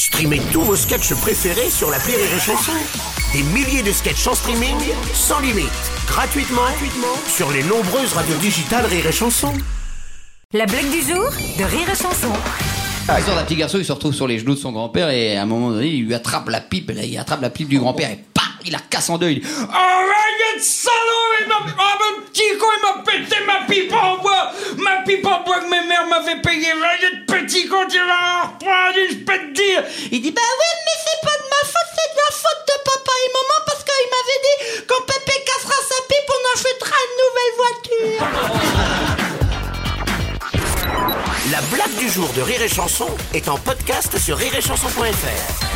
Streamez tous vos sketchs préférés sur l'appli Rire et Chanson. Des milliers de sketchs en streaming, sans limite, gratuitement sur les nombreuses radios digitales Rire et Chanson. La blague du jour de Rire et Chanson. L'histoire d'un petit garçon, il se retrouve sur les genoux de son grand-père et à un moment donné, il lui attrape la pipe, et là, il attrape la pipe du grand-père et paf, il la casse en deux. Il dit « Oh, ouais, salaud, mon petit con, il m'a pété ma pipe en bois que ma mère m'avait payé. Petit con, tu vas reprendre, je peux te dire. » Il dit « Bah ouais, mais c'est pas de ma faute, c'est de la faute de papa et maman parce qu'il m'avait dit quand Pépé cassera sa pipe, on achètera une nouvelle voiture. » La blague du jour de Rire et Chanson est en podcast sur rireetchanson.fr.